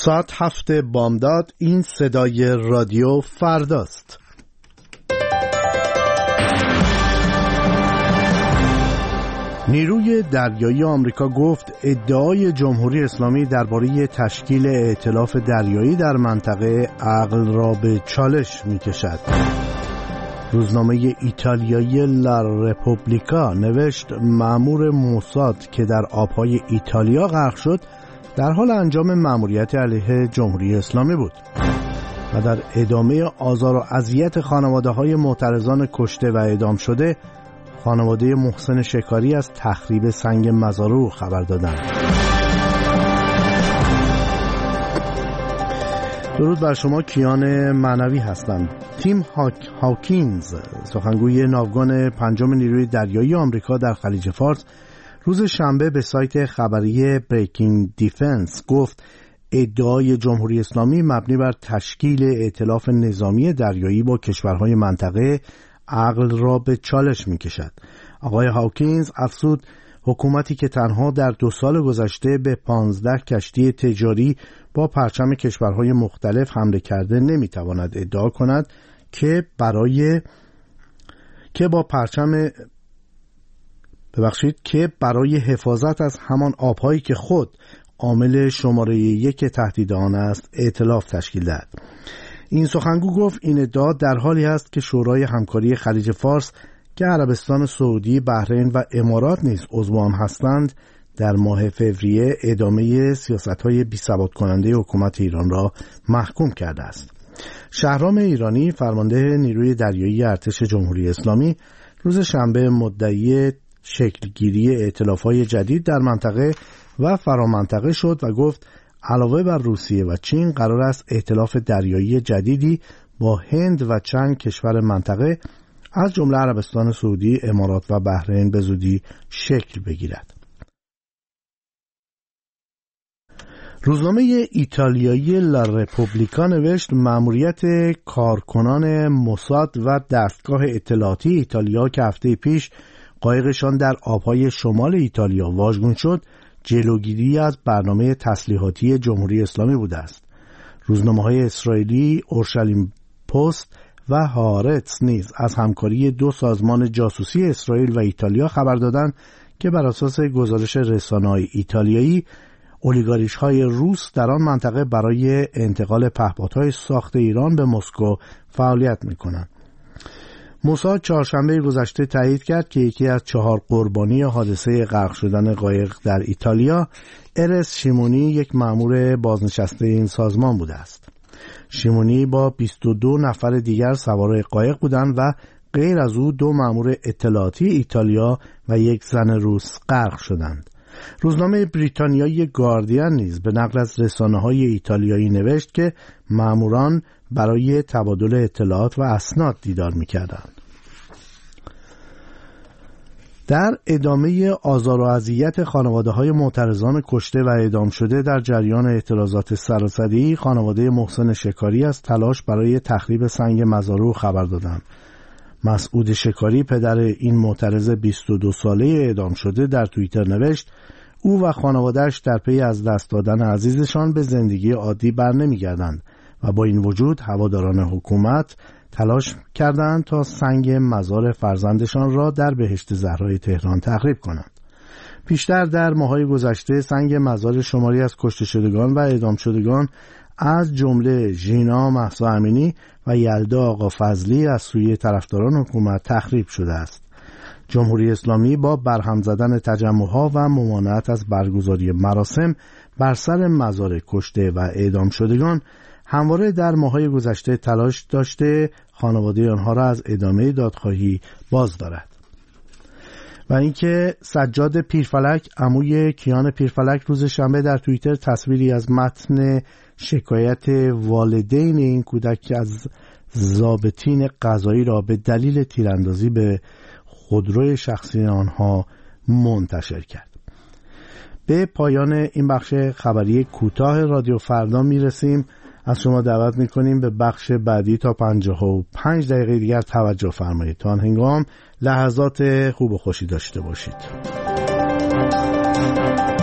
ساعت 7 بامداد. این صدای رادیو فرداست. نیروی دریایی آمریکا گفت ادعای جمهوری اسلامی درباره تشکیل ائتلاف دریایی در منطقه عقل را به چالش می‌کشد. روزنامه ایتالیایی لا رپوبلیکا نوشت مأمور موساد که در آبهای ایتالیا غرق شد در حال انجام مأموریت علیه جمهوری اسلامی بود. و در ادامه آزار و اذیت خانواده‌های معترضان کشته و اعدام شده، خانواده محسن شکاری از تخریب سنگ مزارو خبر دادند. درود بر شما، کیان معنوی هستم. تیم هاکینز، سخنگوی ناوگان پنجم نیروی دریایی آمریکا در خلیج فارس، روز شنبه به سایت خبری بریکینگ دیفنس گفت ادعای جمهوری اسلامی مبنی بر تشکیل ائتلاف نظامی دریایی با کشورهای منطقه عقل را به چالش می کشد. آقای هاکینز افزود حکومتی که تنها در 2 سال گذشته به 15 کشتی تجاری با پرچم کشورهای مختلف حمله کرده نمی تواند ادعا کند که برای حفاظت از همان آبهایی که خود عامل شماره 1 تهدید آن است ائتلاف تشکیل دهد. این سخنگو گفت این ادعا در حالی است که شورای همکاری خلیج فارس که عربستان سعودی، بحرین و امارات نیز عضو آن هستند در ماه فوریه ادامه سیاست‌های بی‌ثبات کننده حکومت ایران را محکوم کرده است. شهرام ایرانی، فرمانده نیروی دریایی ارتش جمهوری اسلامی، روز شنبه مدعی شکلگیری ائتلاف‌های جدید در منطقه و فرامنطقه شد و گفت علاوه بر روسیه و چین قرار است ائتلاف دریایی جدیدی با هند و چند کشور منطقه از جمله عربستان سعودی، امارات و بحرین به زودی شکل بگیرد. روزنامه ایتالیایی لا رپوبلیکا نوشت مأموریت کارکنان موساد و دستگاه اطلاعاتی ایتالیا که هفته پیش قایقشان در آبهای شمال ایتالیا واژگون شد جلوگیری از برنامه تسلیحاتی جمهوری اسلامی بوده است. روزنامه‌های اسرائیلی اورشلیم پست و هارتس نیز از همکاری 2 سازمان جاسوسی اسرائیل و ایتالیا خبر دادند که بر اساس گزارش رسانه‌های ایتالیایی اولیگاریش‌های روس در آن منطقه برای انتقال پهپادهای ساخت ایران به مسکو فعالیت می‌کنند. موساد چهارشنبه گذشته تایید کرد که یکی از 4 قربانی حادثه غرق شدن قایق در ایتالیا، ارس شیمونی، یک مأمور بازنشسته این سازمان بوده است. شیمونی با 22 نفر دیگر سوار قایق بودند و غیر از او 2 مأمور اطلاعاتی ایتالیا و 1 زن روس غرق شدند. روزنامه بریتانیایی گاردین نیز به نقل از رسانه‌های ایتالیایی نوشت که مأموران برای تبادل اطلاعات و اسناد دیدار می‌کردند. در ادامه آزار و اذیت خانواده‌های معترضان کشته و اعدام شده در جریان اعتراضات سراسری، خانواده محسن شکاری از تلاش برای تخریب سنگ مزارو خبر دادند. مسعود شکاری، پدر این معترض 22 ساله اعدام شده، در توییتر نوشت او و خانواده‌اش در پی از دست دادن عزیزشان به زندگی عادی برنمیگردند و با این وجود هواداران حکومت تلاش کردند تا سنگ مزار فرزندشان را در بهشت زهرای تهران تخریب کنند. پیشتر در ماه‌های گذشته سنگ مزار شماری از کشته شدگان و اعدام شدگان از جمله ژینا مهسا امینی و یلدا آقا فضلی از سوی طرفداران حکومت تخریب شده است. جمهوری اسلامی با برهم زدن تجمع‌ها و ممانعت از برگزاری مراسم بر سر مزار کشته و اعدام شدگان همواره در ماه‌های گذشته تلاش داشته خانواده آنها را از ادامه دادخواهی باز دارد. و اینکه سجاد پیرفلک، عموی کیان پیرفلک، روز شنبه در توییتر تصویری از متن شکایت والدین این کودک از ضابطین قضایی را به دلیل تیراندازی به خودروی شخصی آنها منتشر کرد. به پایان این بخش خبری کوتاه رادیو فردا میرسیم. از شما دعوت میکنیم به بخش بعدی تا 55 دقیقه دیگر توجه فرمایید. تا آن هنگام لحظات خوب و خوشی داشته باشید.